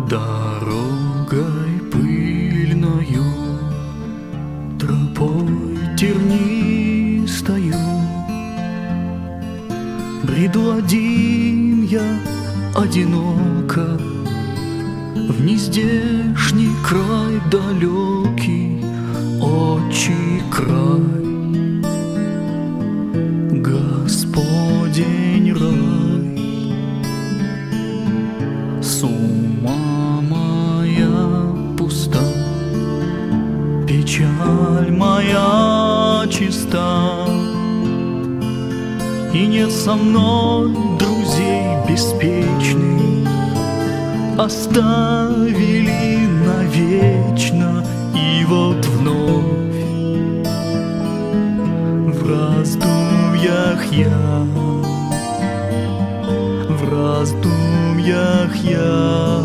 Дорогой пыльною, тропой тернистою бреду один я одиноко в нездешний край далекий, отчий край, Господень рай. Сума моя пуста, печаль моя чиста, и нет со мной друзей беспечных, оставили навечно. И вот вновь в раздумьях я, в раздумьях я.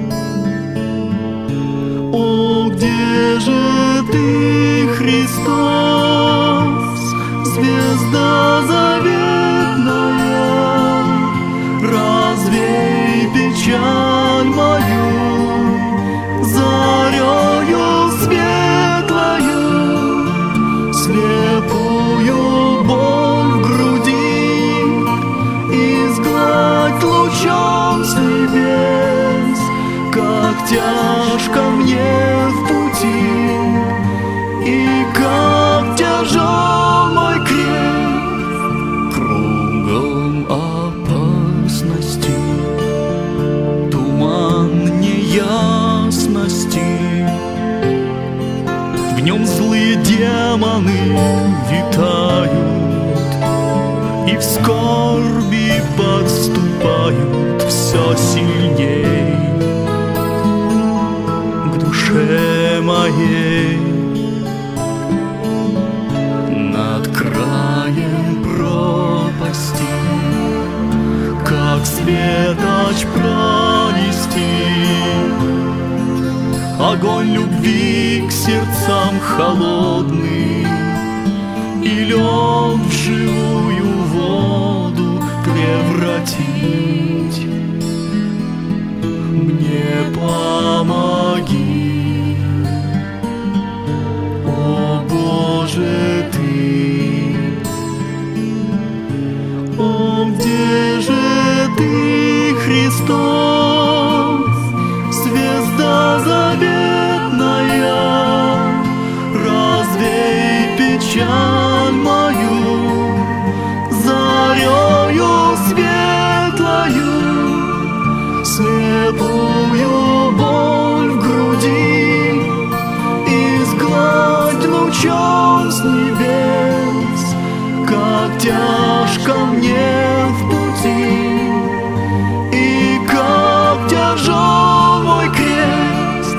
О, где же ты, Христос, звезда заветная, развей печаль мою зарею светлою, слепую боль в груди изгладь лучом с небес. Как тяжко мне в пути, и как тяжел мой крест. Кругом опасности, туман неясности, в нем злые демоны витают, и в скорби подступают все сильней к душе моей. Над краем пропасти, как светоч пронести, огонь любви к сердцам холодный, и лед в живую воду превратить. Мне помоги, о Боже ты. О, где же ты, Христос, звезда заветная, развей печаль мою зарею светлою, слепую боль в груди изгладь лучом с небес. Как тяжко мне в пути, и как тяжел мой крест.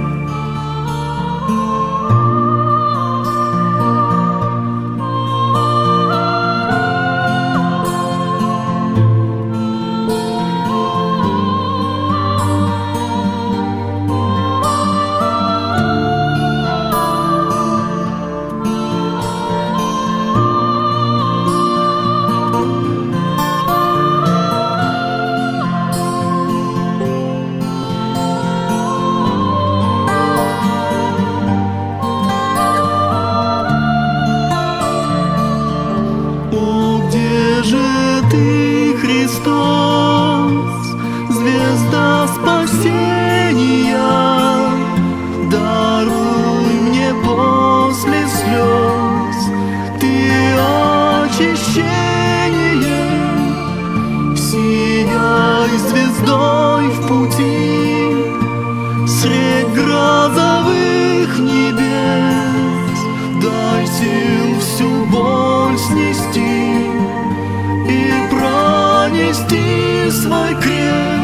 Ты, Христос, звезда спасения, даруй мне после слез ты очищение, сияй звездой в пути средь грозовых небес, дай сил всю боль снести и пронести свой крест.